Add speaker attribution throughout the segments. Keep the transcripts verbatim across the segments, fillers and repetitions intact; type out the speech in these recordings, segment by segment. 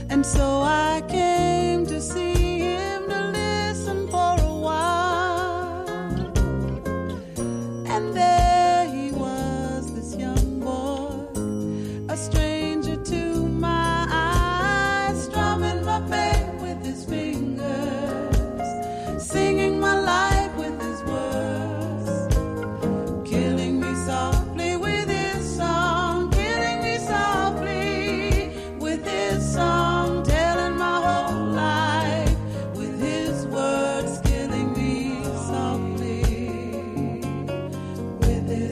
Speaker 1: And so I came to see him to listen for a while. And there he was, this young boy, a stranger to my eyes, strumming my pain with his fingers, singing my life with his words, killing me softly with his song, killing me softly with his song, telling my whole life with his words, killing me softly with his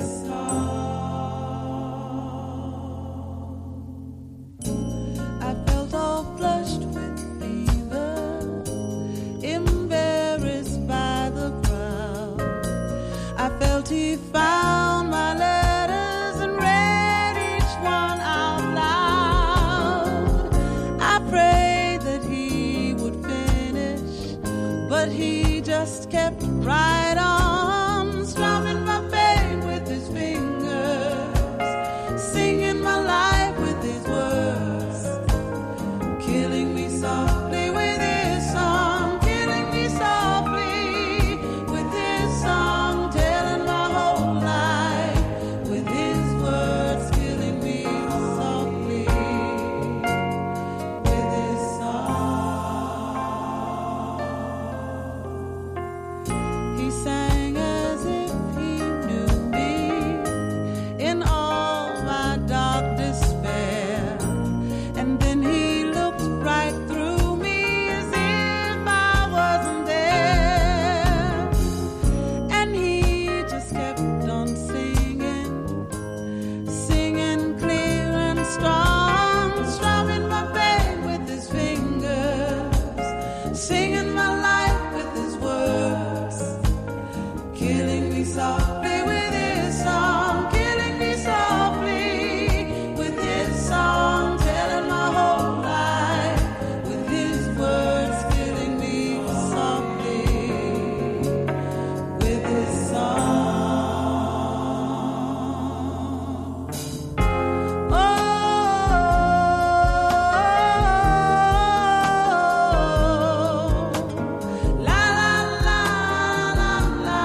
Speaker 1: song. I felt all flushed with fever, embarrassed by the crowd. I felt he found my letters and read each one out loud. I prayed that he would finish, but he just kept right on, strumming my pain with his fingers, singing my life with his words, killing me softly with his song, killing me softly with his song, telling my whole life with his words, killing me softly with his song. He sang as if he knew me in all my dark despair, and then he looked right through me as if I wasn't there, and he just kept on singing, singing clear and strong, strumming my pain with his fingers, singing my life with his words, killing me softly with his song, killing me softly with his song, telling my whole life with his words, killing me softly with his song. Oh, la la la la la.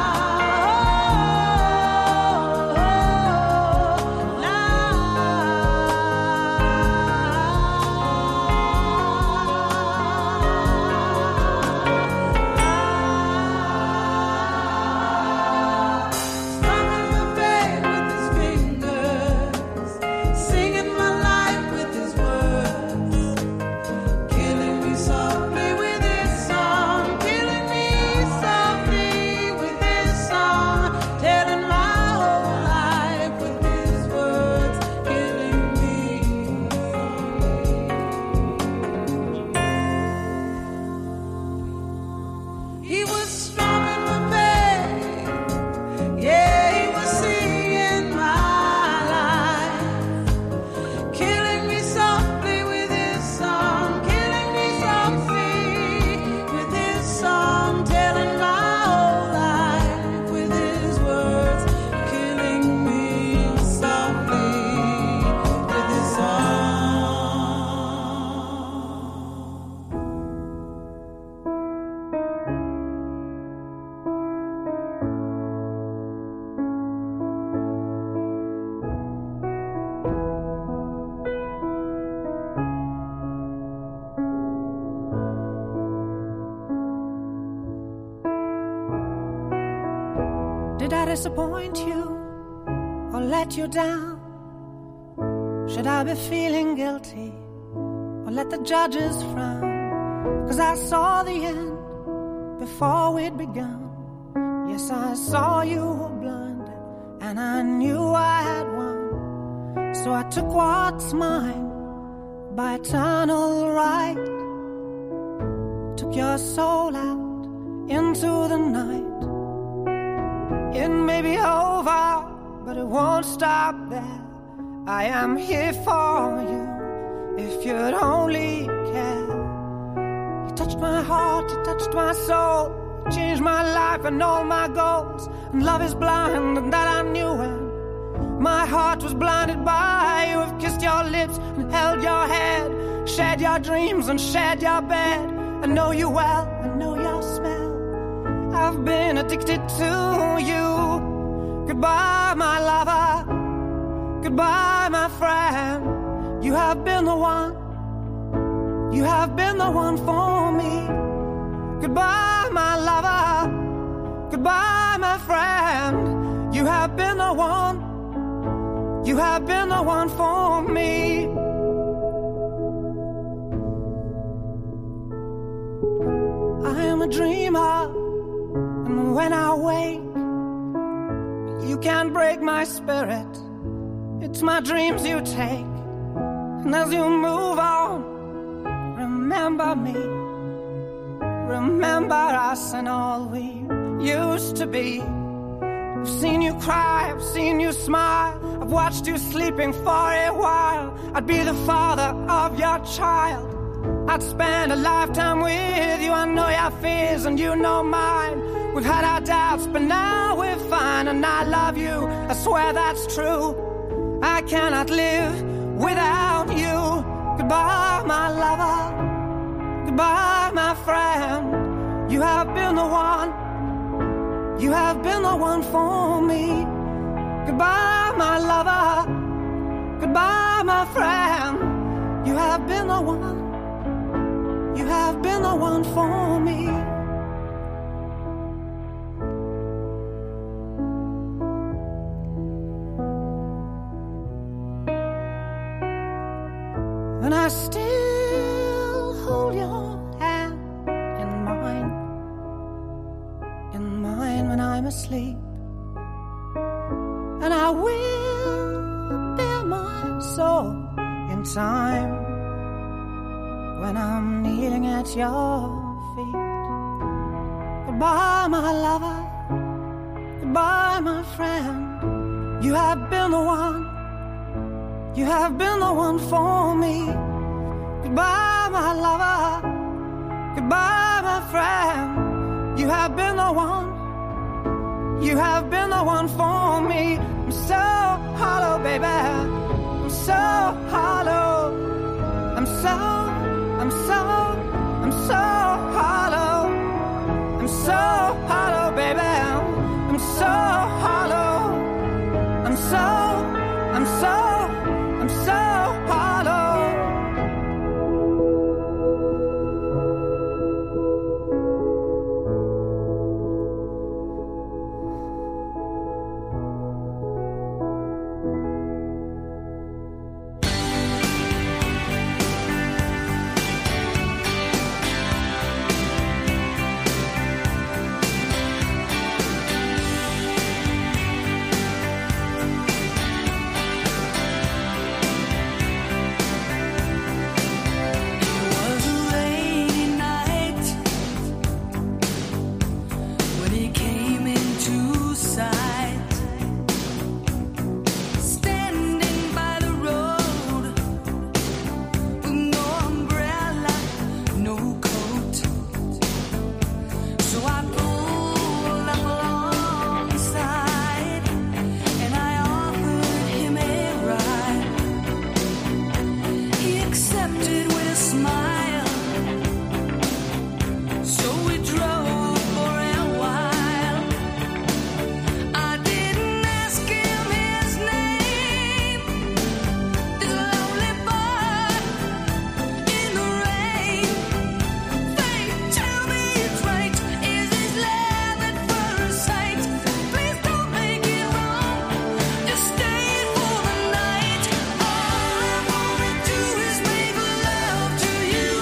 Speaker 1: Oh, la. Strumming my pain with his fingers, singing my life with his words, killing me softly with his song, killing me softly with his song, telling my whole life with his words, killing me softly. He was strumming my pain, yeah, he was singing my life, killing me softly with his song, killing me softly with his song, telling my whole life with his words, killing me softly with his song.
Speaker 2: Did I disappoint you or let you down? Should I be feeling guilty or let the judges frown? 'Cause I saw the end before we'd begun. Yes, I saw you were blinded and I knew I had won. So I took what's mine by eternal right, took your soul out into the night. It may be over, but it won't stop there. I am here for you if you'd only care. You touched my heart, you touched my soul, changed my life and all my goals. And love is blind, and that I knew when my heart was blinded by you. Have kissed your lips and held your head, shared your dreams and shared your bed. I know you well, I know your smell. I've been addicted to you. Goodbye, my lover. Goodbye, my friend. You have been the one. You have been the one for me. Goodbye, my lover. Goodbye, my friend. You have been the one. You have been the one for me. I am a dreamer, and when I wake, you can't break my spirit. It's my dreams you take, and as you move on, remember me. Remember us and all we used to be. I've seen you cry, I've seen you smile, I've watched you sleeping for a while. I'd be the father of your child. I'd spend a lifetime with you. I know your fears and you know mine. We've had our doubts, but now we're fine. And I love you, I swear that's true. I cannot live without you. Goodbye, my lover. Goodbye, my friend. You have been the one. You have been the one for me. Goodbye, my lover. Goodbye, my friend. You have been the one. You have been the one for me. And I still hold your hand in mine, in mine when I'm asleep. And I will bear my soul in time when I'm kneeling at your feet. Goodbye, my lover. Goodbye, my friend. You have been the one. You have been the one for me. Goodbye, my lover. Goodbye, my friend. You have been the one. You have been the one for me. I'm so hollow, baby. I'm so hollow. I'm so, I'm so, I'm so hollow. I'm so hollow, baby. I'm so hollow. I'm so, I'm so, I'm so hollow.
Speaker 3: To you.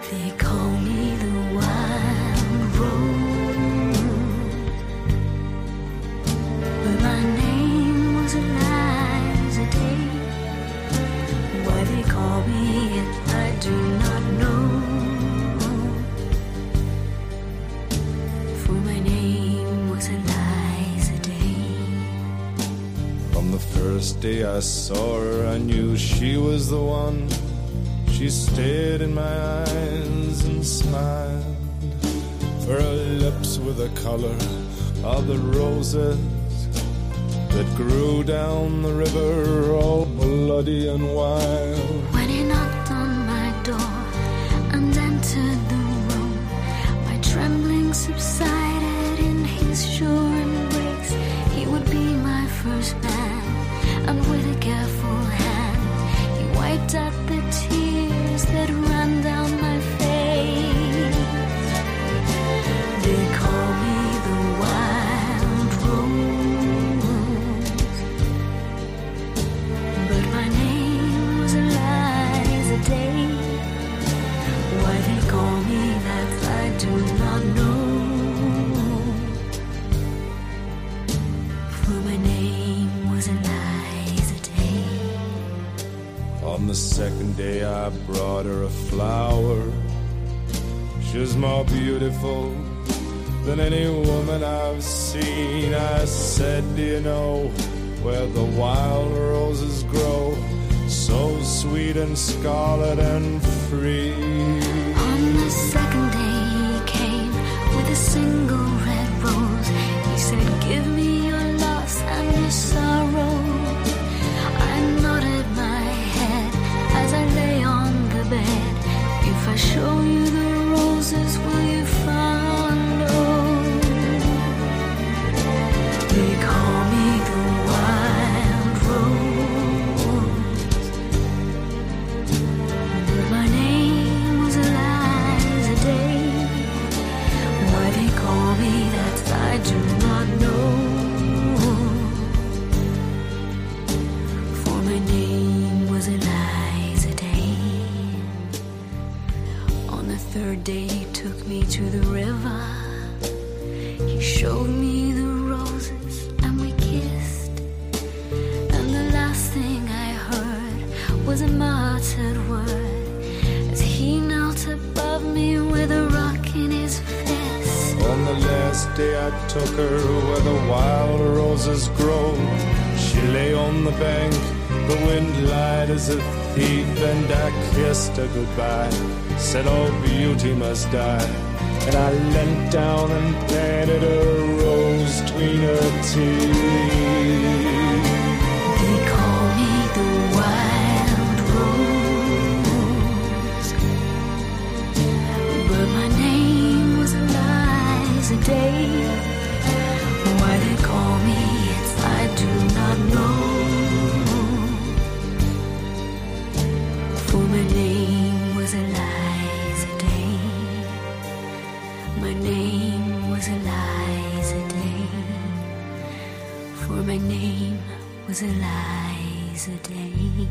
Speaker 3: They call me the wild rose, but my name was Eliza Day. Why they call me it, I do not know, for my name was Eliza Day.
Speaker 4: From the first day I saw her, I knew she was the one. She stared in my eyes and smiled, for her lips were the color of the roses that grew down the river, all bloody and wild.
Speaker 3: When he knocked on my door and entered the room, my trembling subsided in his sure embrace. He would be my first man, and with a careful hand he wiped out the tears that ran down my face. They call me the wild rose, but my name was Eliza Day. Why they call me that I do not know, for my name was Eliza Day.
Speaker 4: On the second day I brought her a flower. She was more beautiful than any woman I've seen. I said, do you know where the wild roses grow, so sweet and scarlet and free?
Speaker 3: On the second day he came with a single red rose. He said, give me your loss and your sorrow. I nodded my head as I lay on the bed. If I show you the roses, will you follow? They call me the wild rose, but my name was Eliza Day. Why they call me that I do not know, for my name was Eliza Day. On the third day he took me to the river. He showed me the roses and we kissed, and the last thing I heard was a muttered word as he knelt above me with a rock in his fist.
Speaker 4: On the last day I took her where the wild roses grow. She lay on the bank, the wind lied as a thief, and I kissed her goodbye, said all beauty must die. And I leant down and planted a rose between her teeth.
Speaker 3: They call me the wild rose, but my name was Eliza Day. Why they call me it, I do not know, for my name was Eliza Day. My name was Eliza Day, for my name was Eliza Day.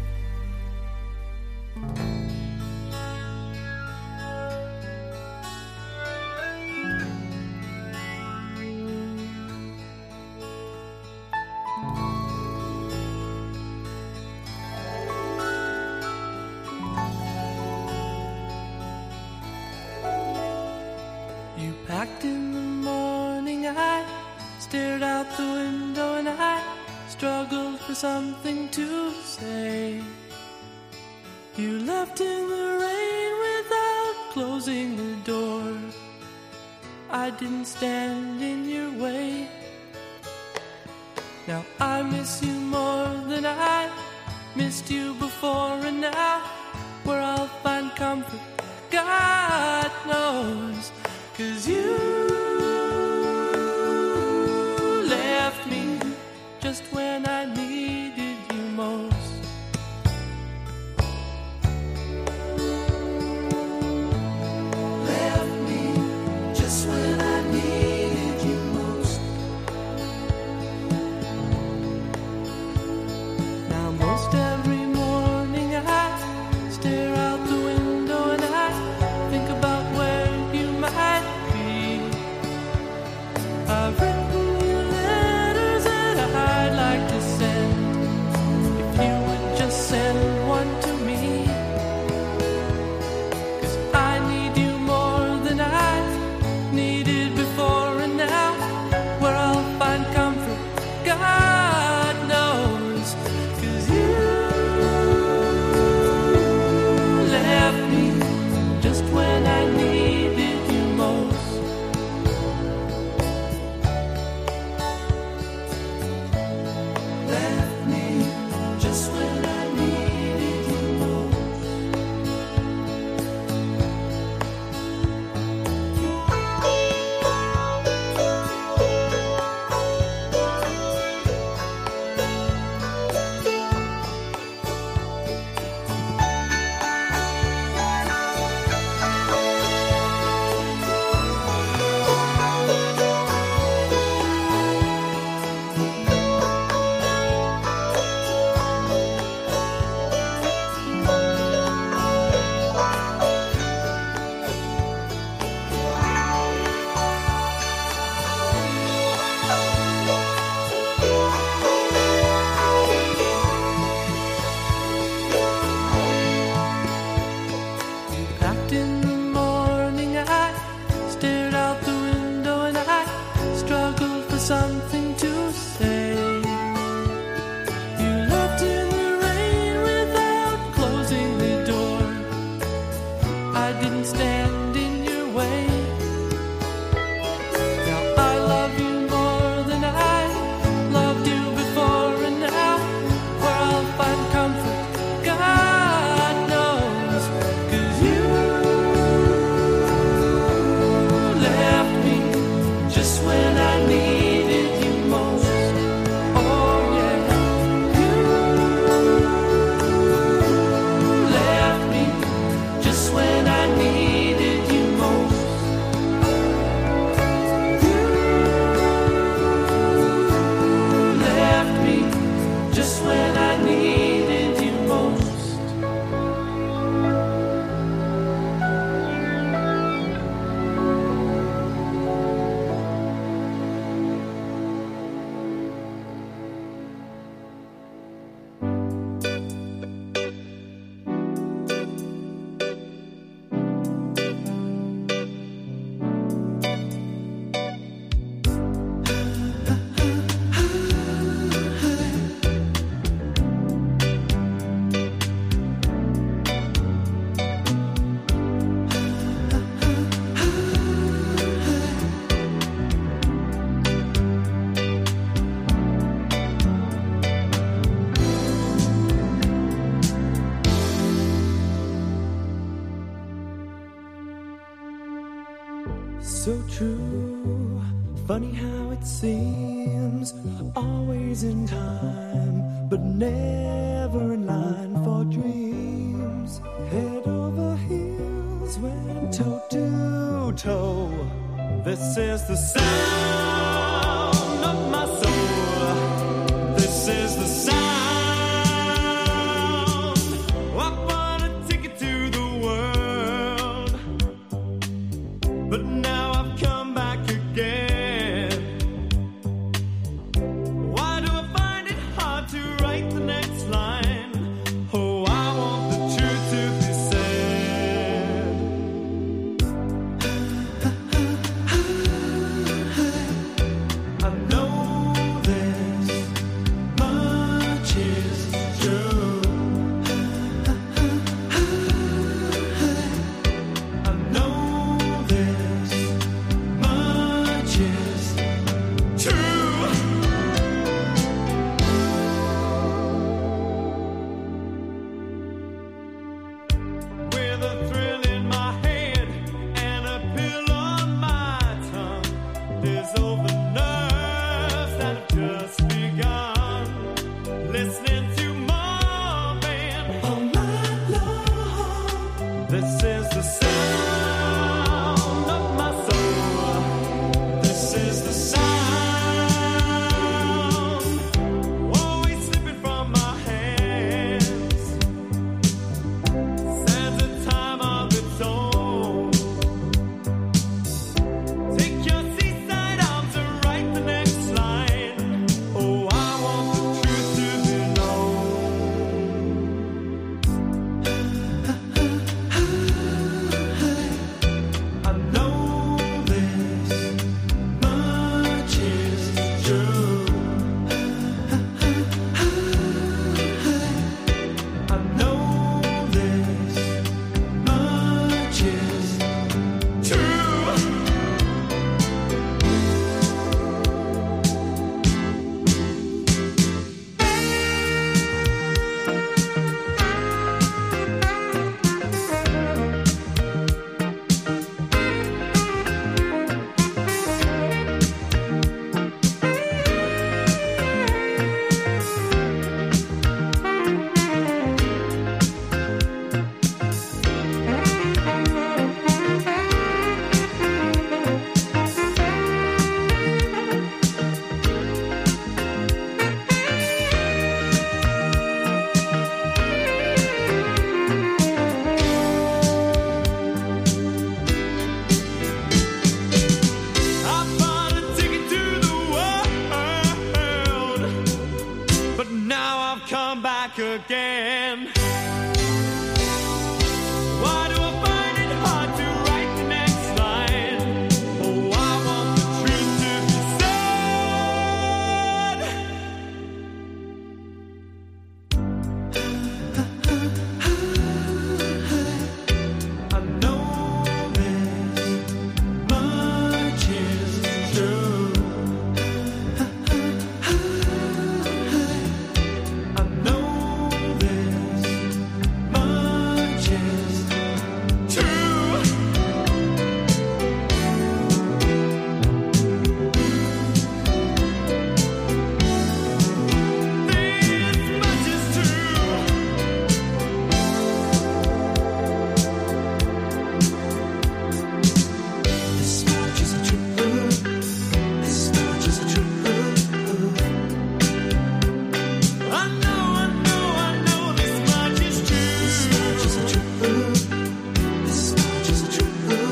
Speaker 1: You packed in the morning, I stared out the window and I struggled for something to say. You left in the rain without closing the door. I didn't stand in your way. Now I miss you more than I missed you before, and now where I'll find comfort, God knows. 'Cause you left me just when I needed you most. Left me just when I needed you most. Now most every morning I stare out the window and I
Speaker 5: so true. Funny how it seems, always in time, but never in line for dreams. Head over heels, went toe to toe. This is the sound of my soul. This is the sound. I bought a ticket to the world, but now I've come back again. Why do I find it hard to write the next line? Oh, I want the truth to be said. I know this much is true. I know this much is true. With a thrill in my head and a pill on my tongue, there's all the nerves that have just begun. Listening to Marvin all night long. This is the sound of my soul. This is the sound, always slipping from my hands. Stands a time of its own. Take your seaside arms and write the next line. Oh, I want the truth to be known. I know this much is true. I know this much is true. I bought a ticket to the world, but now I've come back again. Why do I find it hard to write the next line? Oh, I want the truth to be said. I know this much is true. I know this much is true. This much is true. This much is true. This much is true. I know, I know, I know this much is true. This much is true. This much is true.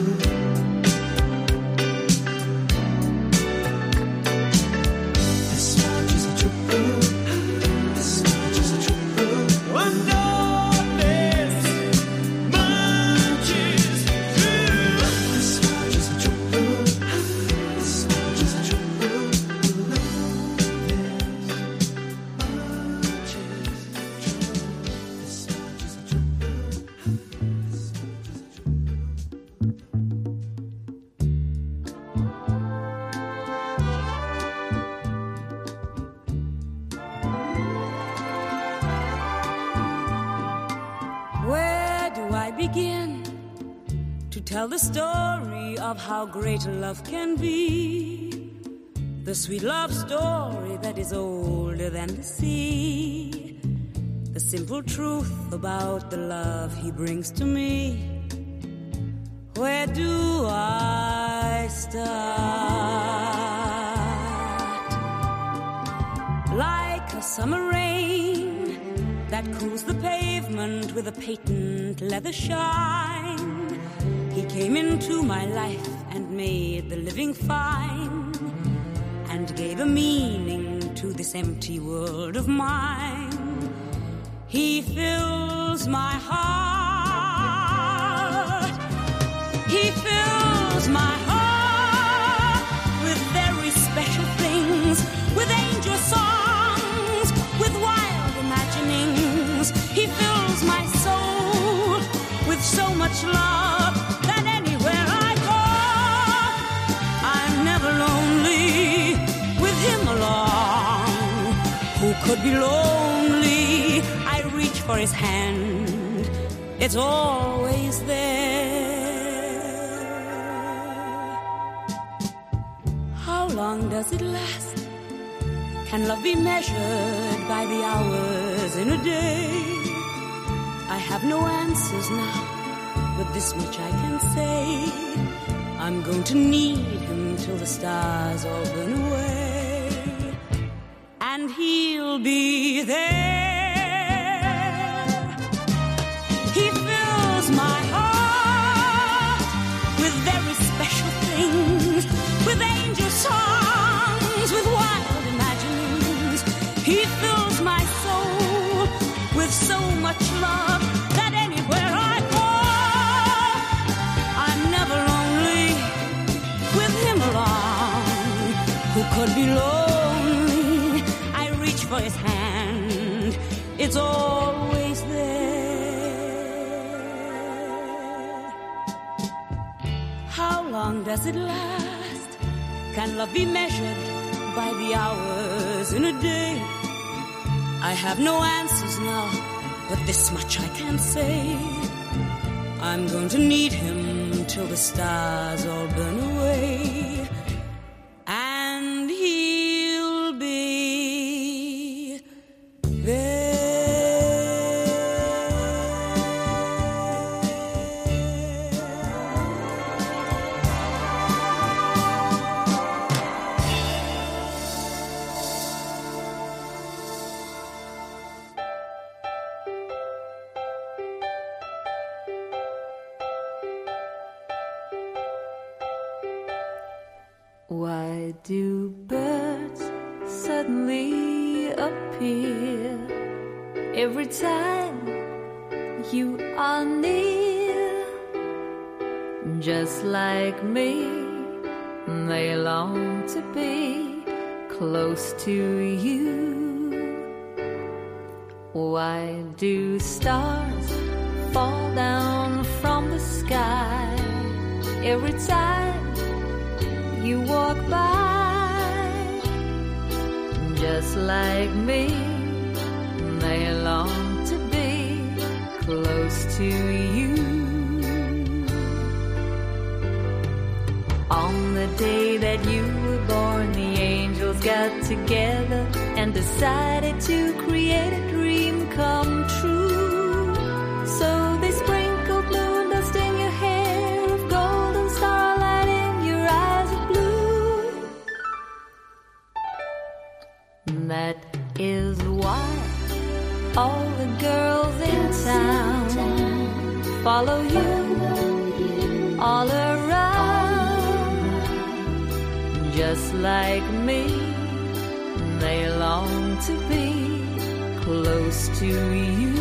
Speaker 5: This much is true. This much is true. I know this much is true. This much is true. This much is true.
Speaker 2: Where do I begin to
Speaker 6: tell the story of how great love can be, the sweet love story that is older than the sea, the simple truth about the love he brings to me. Where do I start? Like a summer rain that cools the pavement with a patent leather shine, he came into my life and made the living fine, and gave a meaning to this empty world of mine. He fills my heart, he fills my heart with very special things, with angel songs, with wild imaginings. He fills my soul with so much love that anywhere I go, I'm never lonely with him along. Who could be lonely? I reach for his hand, it's always there. How long does it last? Can love be measured by the hours in a day? I have no answers now, but this much I can say: I'm going to need him till the stars all burn away, and he'll be there. He fills my heart with very special things, with angel songs, with wild imaginings. He fills my soul with so much love that anywhere I go, I'm never lonely with him along. Who could be lonely? I reach for his hand, it's always there. How long does it last? Can love be measured by the hours in a day? I have no answers now, but this much I can say: I'm going to need him till the stars all burn away, and he'll be there.
Speaker 7: Why do birds suddenly appear every time you are near? Just like me, they long to be close to you. Why do stars fall down from the sky every time you walk by? Just like me, they long to be close to you. On the day that you were born, the angels got together and decided to create a dream come true. So they sprinkled moon dust in your hair, of golden starlight in your eyes of blue. That is why all the girls in town follow you all around. Just like me, they long to be close to you.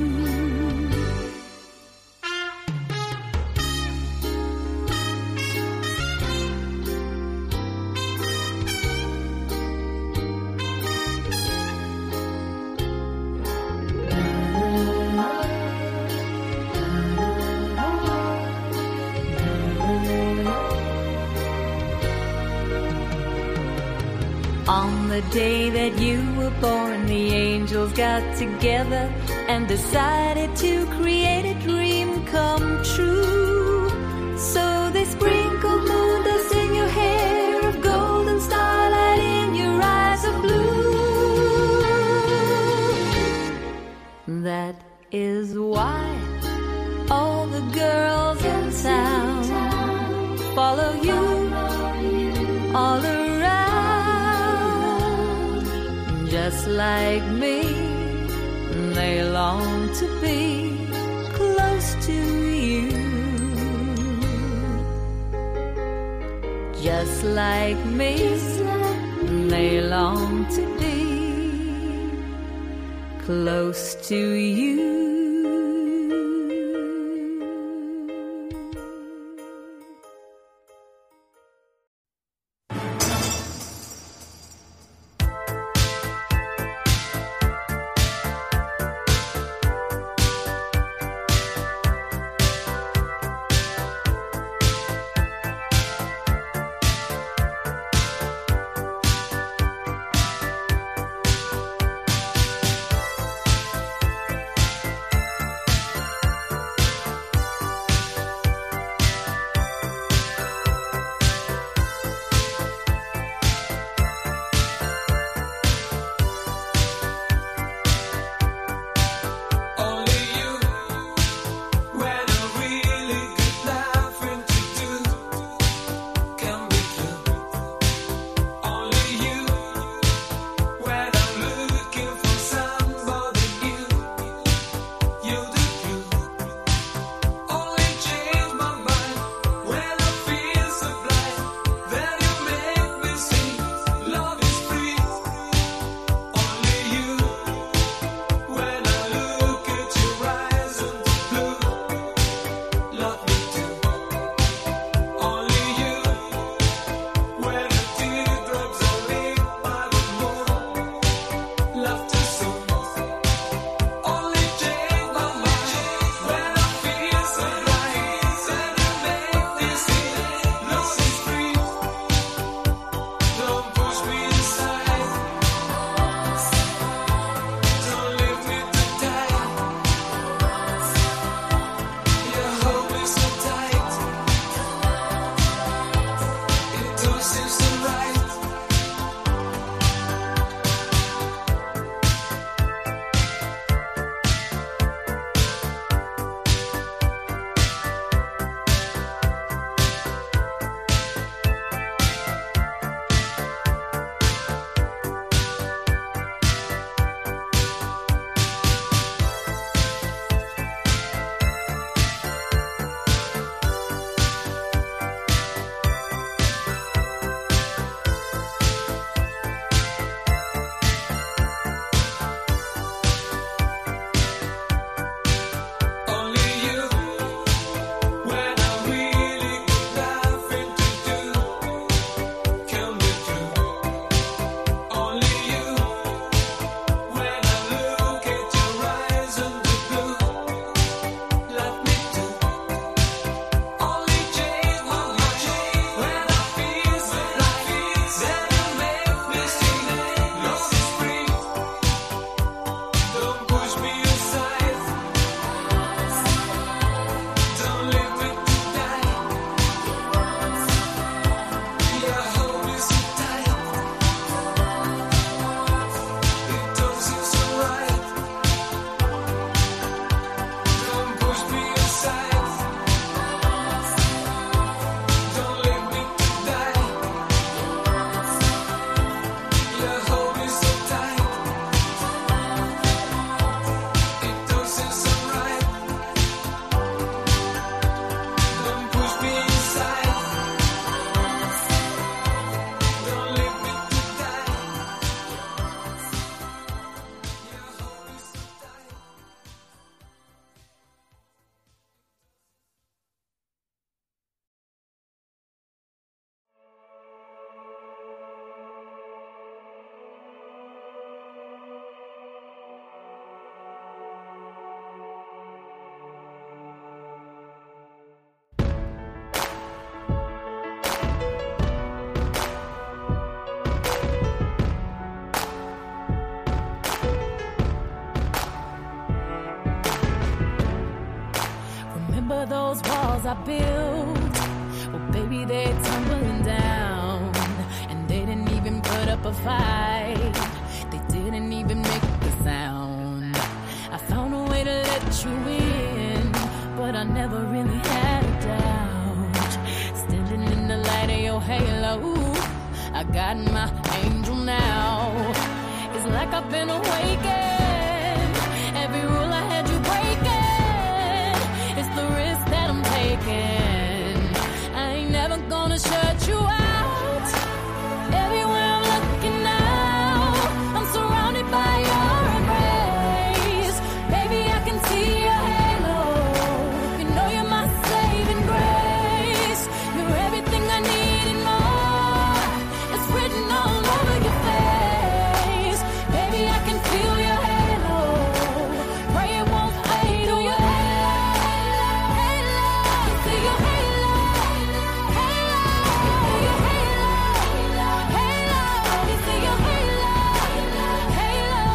Speaker 7: On the day that you were born, the angels got together and decided to create a dream come true. is why all the girls in town follow you all around. Just like me, they long to be close to you. Just like me, they long to be close to you.
Speaker 8: walls I built, well, baby, they're tumbling down. And they didn't even put up a fight. They didn't even make a sound. I found a way way to let you in, but I never really had a doubt. Standing in the light of your halo, I got my angel now. It's like I've been awakened. Every rule I had you breaking, it's the risk that I'm taking. I ain't never gonna shut you out. Everywhere I'm looking now, I'm surrounded by your embrace. Baby, I can see your halo. You know you're my saving grace. You're everything I need and more. It's written all over your face. Baby, I can feel your halo. Pray it won't fade. Oh, your halo, halo. You see your halo, halo. Your halo, halo. You see your halo, halo.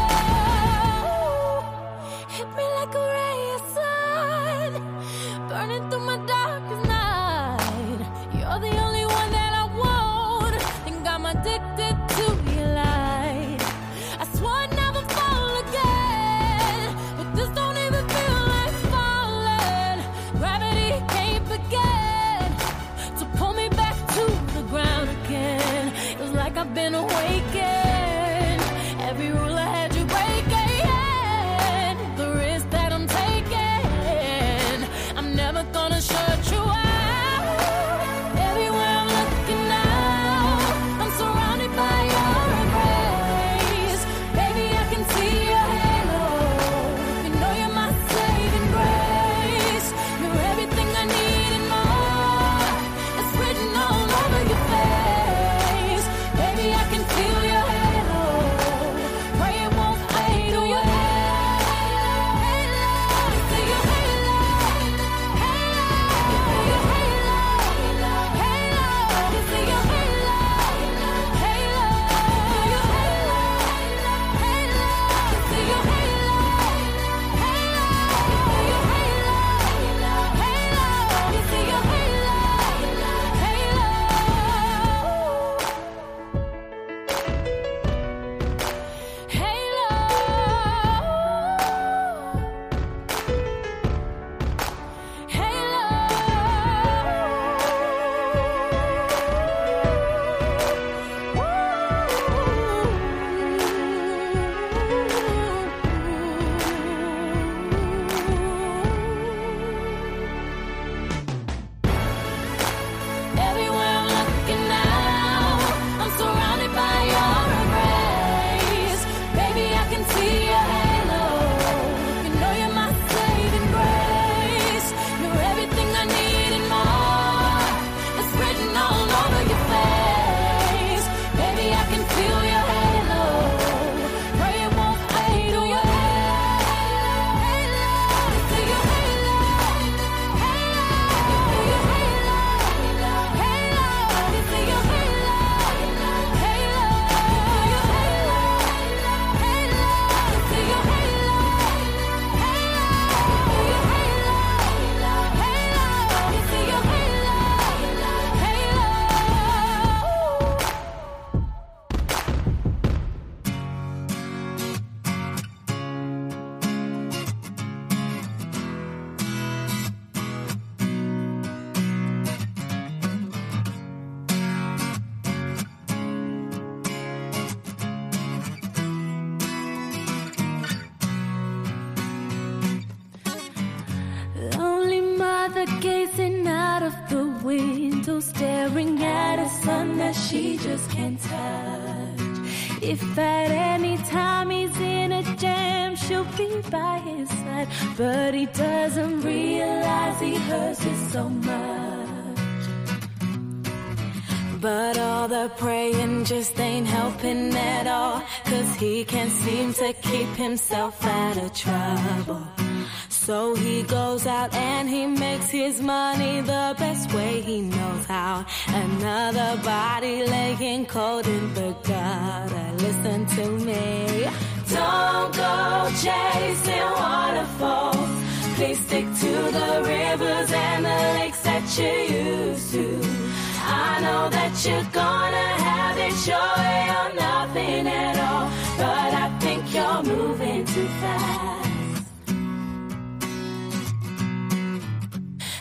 Speaker 8: Hit me like a ray of sun, burning through my darkest night. You're the only one that I want. Think I'm addicted to your light. I swore I'd never fall again, but this don't even feel like falling. Gravity can't begin to pull me back to the ground again. It's like I've been awakened. Every rule I had you breaking, the risk that I'm taking. I'm never gonna shut you out. Everywhere I'm looking now, I'm surrounded by your embrace. Baby, I can see your halo. You know you're my saving grace. You're everything I need and more. It's written all over your face. Baby, I can feel your halo. Pray it won't fade. Oh, your halo, halo. You see your halo, halo. Your halo, halo. You see your halo, halo. Your halo, halo. You see your halo, halo. Your halo, halo. You see your halo, Everywhere I'm looking now, I'm surrounded by your embrace. Baby, I can see your halo. You know you're my saving grace. You're everything I need and more. It's written all over your face. Baby, I can feel your halo. Pray it won't fade. Oh, your halo, halo. You see your halo, halo. Your halo, halo. You see your halo, halo. Your halo, halo. You see your halo, halo. Your halo, halo. You see your halo,
Speaker 7: Lonely mother gazing out of the window, staring at a son that she just can't touch. If at any time he's in a jam, she'll be by his side. But he doesn't realize he hurts her so much.
Speaker 6: But all the praying just ain't helping at all, 'cause he can't seem to keep himself out of trouble. So he goes out and he makes his money the best way he knows how. Another body laying cold in the gutter. Listen to me. Don't go chasing waterfalls. Please stick to the rivers and the lakes that you used to. I know that you're gonna have it your way or nothing at all, but I think you're moving too fast.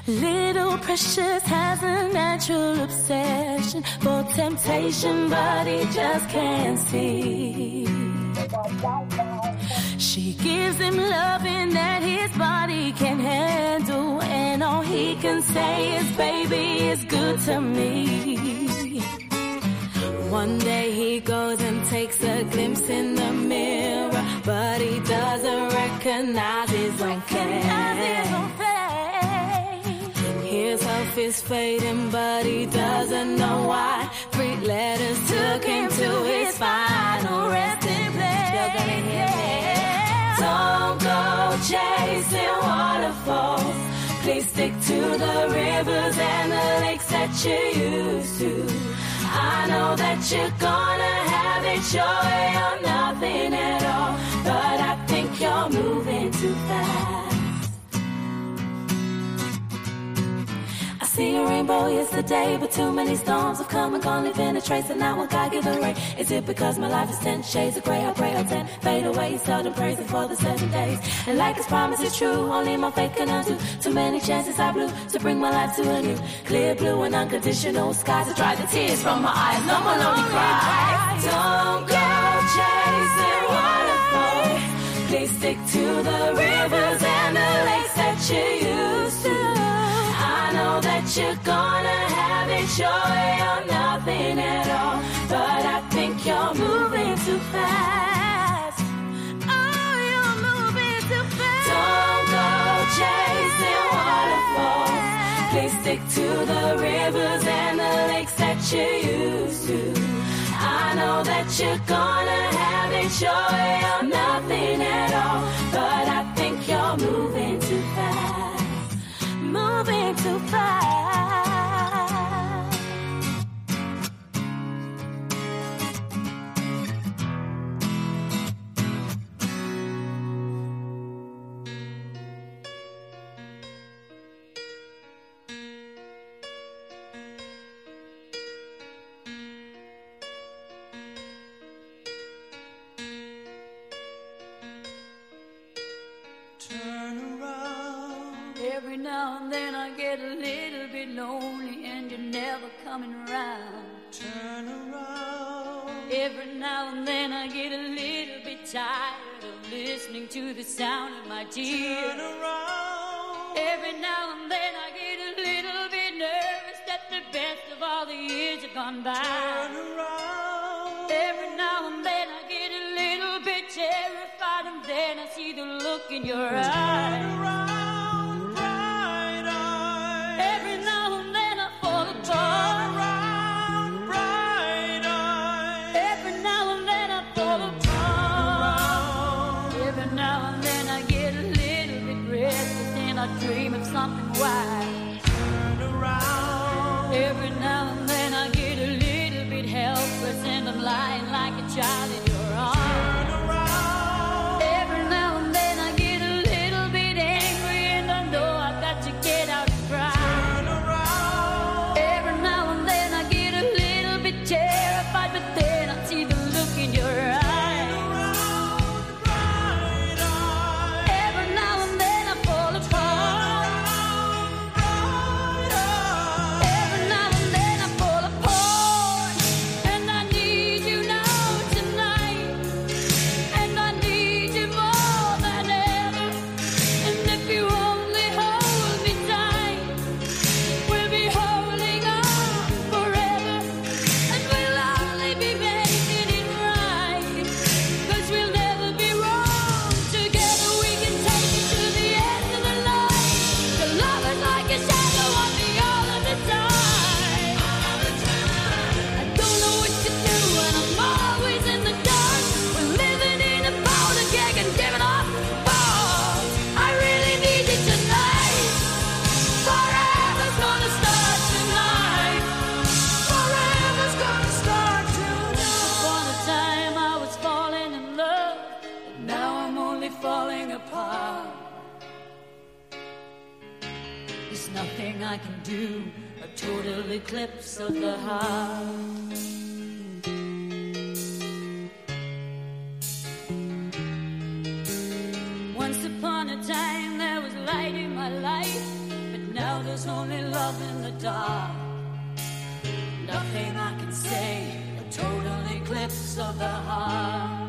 Speaker 8: Little Precious has a natural obsession for temptation, but he just can't see. She gives him loving that his body can handle, and all he can say is, baby, it's good to me. One day he goes and takes a glimpse in the mirror, but he doesn't recognize his own face. His health is fading, but he doesn't know why. Three letters took him to his final resting place. You're gonna hear me. Don't go chasing waterfalls. Please stick to the rivers and the lakes that you used to. I know that you're gonna have it your way or nothing at all, but I think you're moving too fast. See a rainbow yesterday, but too many storms have come and gone, leaving a trace, and now I can't give a rain. Is it because my life is ten shades of grey? I pray I'll ten fade away, seldom praising for the seven days. And like his promise is true, only my faith can undo. Too many chances I blew to bring my life to a new clear blue and unconditional skies to dry the tears from my eyes. No more lonely cries. Don't go chasing waterfalls. Please stick to the rivers and the lakes that you used to. I know that you're gonna have it your way or nothing at all, but I think you're moving too fast. Oh, you're moving too fast. Don't go chasing waterfalls. Please stick to the rivers and the lakes that you used to. I know that you're gonna have it your way or nothing at all, but I think you're moving too fast. Moving too fast.
Speaker 1: Turn around.
Speaker 9: Every now and then I get a little bit lonely and you're never coming around.
Speaker 1: Turn around.
Speaker 9: Every now and then I get a little bit tired of listening to the sound of my tears.
Speaker 1: Turn around.
Speaker 9: Every now and then I get a little bit nervous that the best of all the years have gone by.
Speaker 1: Turn around.
Speaker 9: Every now and then I get a little bit terrified, and then I see the look in your eyes.
Speaker 1: Turn around, bright eyes.
Speaker 9: Every now and then I fall apart.
Speaker 1: Turn around, bright eyes.
Speaker 9: Every now and then I fall apart. Every now and then I get a little bit restless and I dream of something wild.
Speaker 1: Turn around.
Speaker 9: Every now and then I get a little bit helpless and I'm lying like a child in your arms.
Speaker 1: Turn around.
Speaker 9: Every now and then I get a little bit angry and I know I've got to get out and cry.
Speaker 1: Turn around.
Speaker 9: Every now and then I get a little bit terrified, but then I see the look in your eyes.
Speaker 1: Turn around, bright eyes.
Speaker 9: Every now and then I fall apart.
Speaker 1: Bright eyes.
Speaker 9: Every now and then I fall apart. And I need you now tonight. And I need you more than ever. And if you only hold me tight, we'll be holding on forever. And we'll only be making it right. 'Cause we'll never be wrong. Together we can take it to the end of the line. The love is like a shadow on me all of the time. I don't know what to do and I'm always in the dark. We're living in a powder keg and giving off balls. I really need you tonight. Forever's gonna start tonight.
Speaker 1: Forever's gonna start tonight.
Speaker 9: Upon a time I was falling in love, but now I'm only falling apart. There's nothing I can do, a total eclipse of the heart. Once upon a time there was light in my life, but
Speaker 6: now there's only love in the dark. Nothing I can say, a total eclipse of the heart.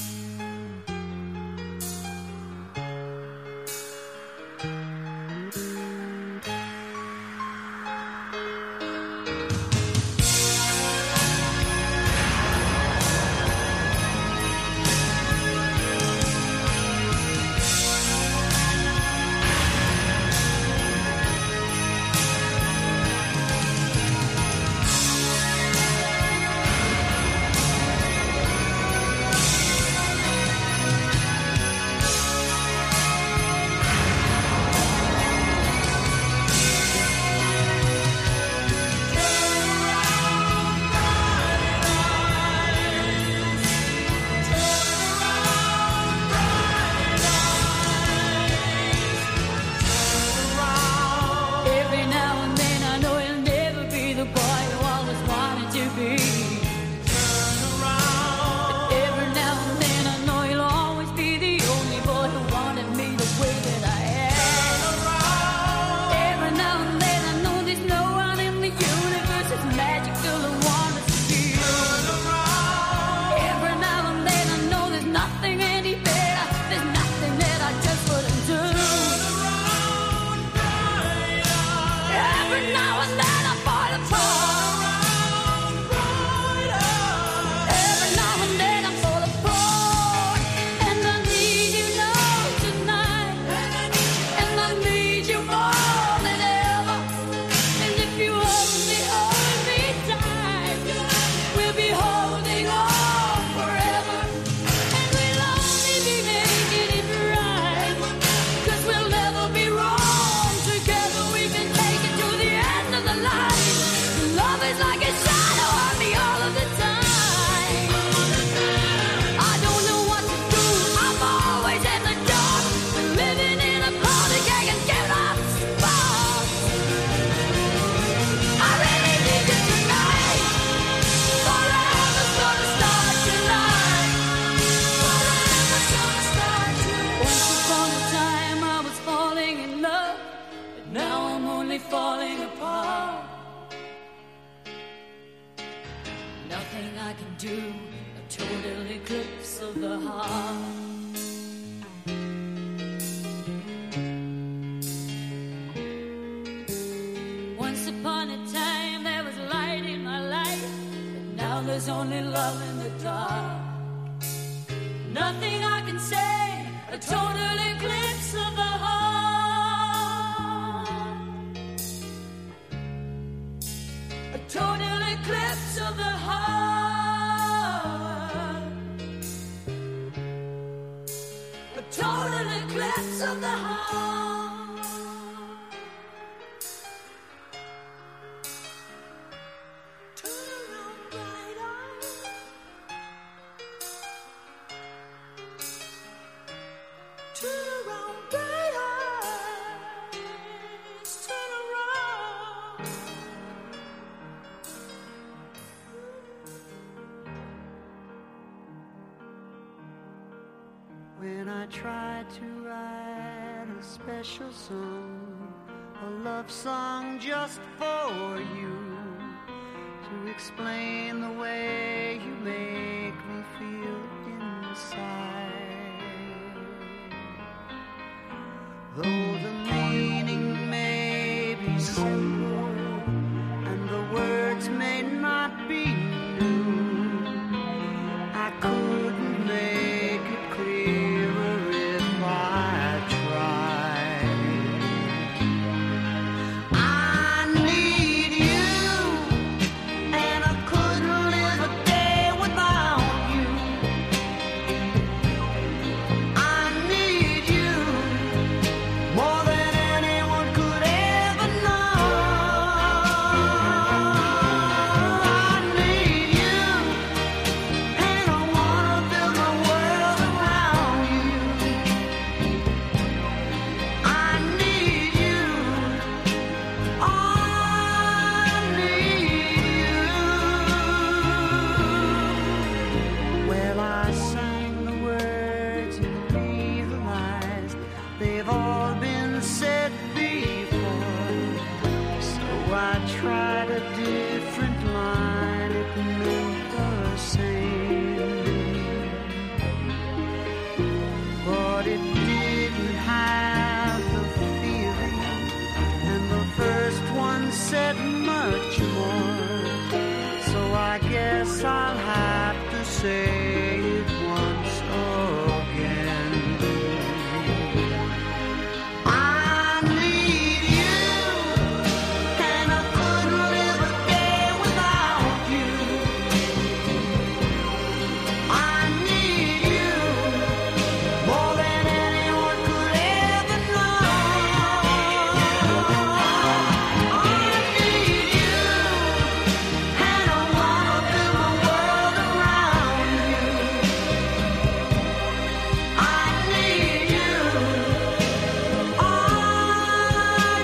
Speaker 10: When I try to write a special song, a love song just for you, to explain the way you make me feel inside. Though the meaning may be simple and the words may not be new, I couldn't make it clearer if I tried. I need you, and I couldn't live a day without you. I need you more than anyone could ever know. much more. So I guess I'll have to say it once again. I need you, and I couldn't live a day without you. I need you more than anyone could ever know. I need you, and I wanna build my world around you. I need you. I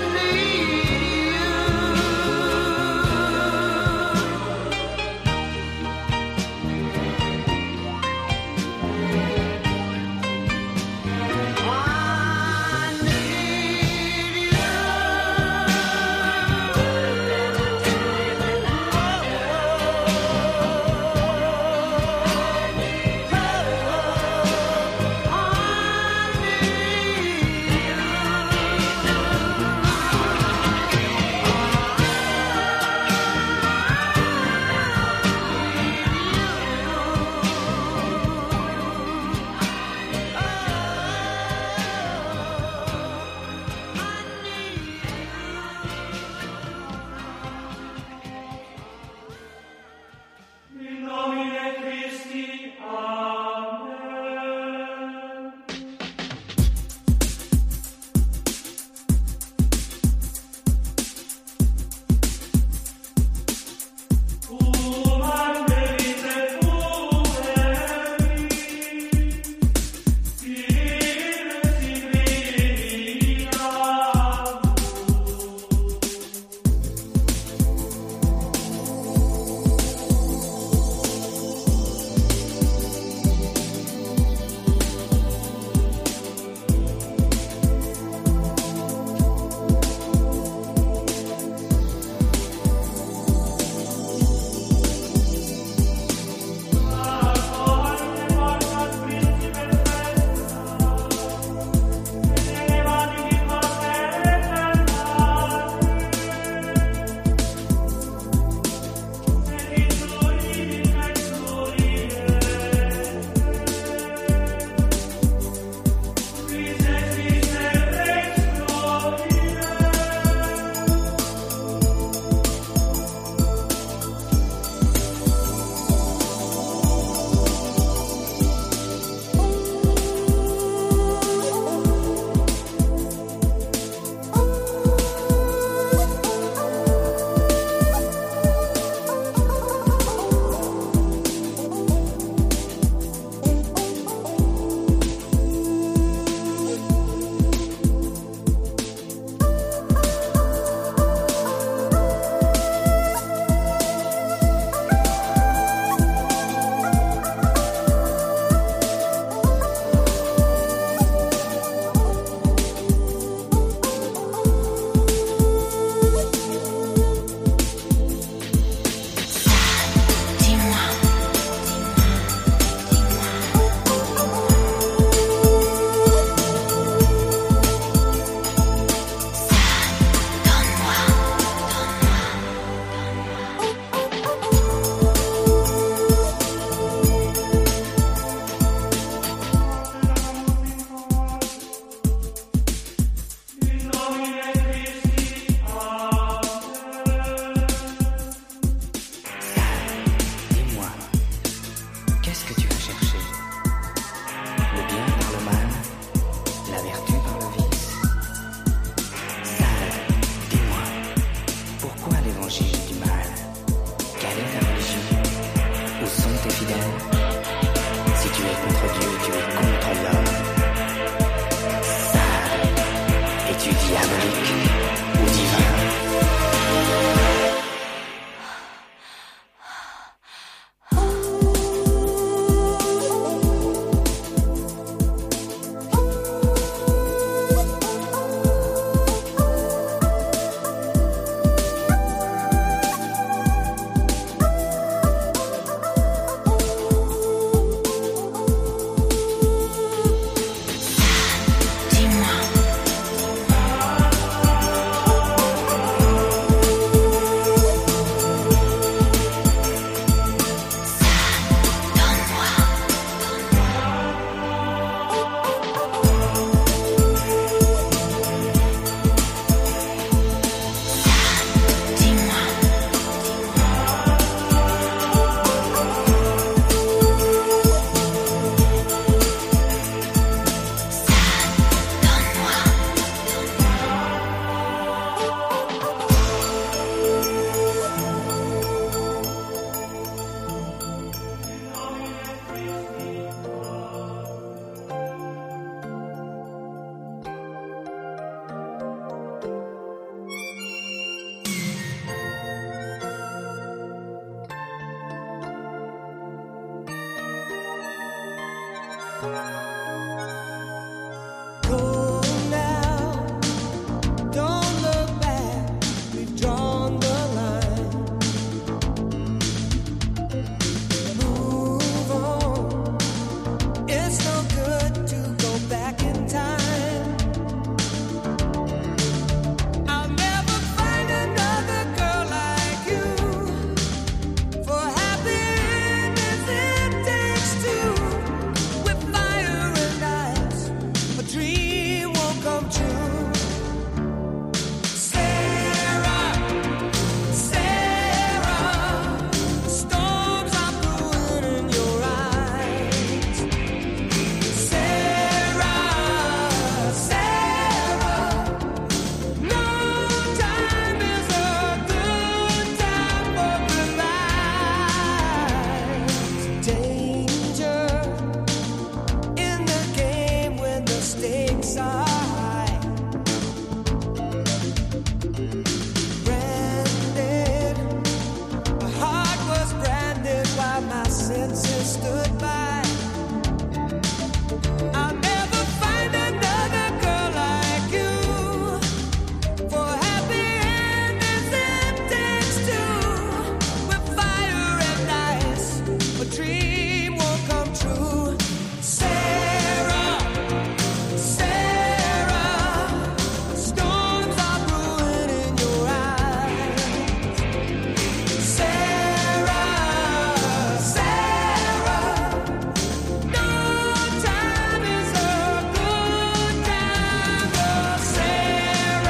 Speaker 5: In nomine Christi, Amen. Cum Angelite Pumeri, Sirius in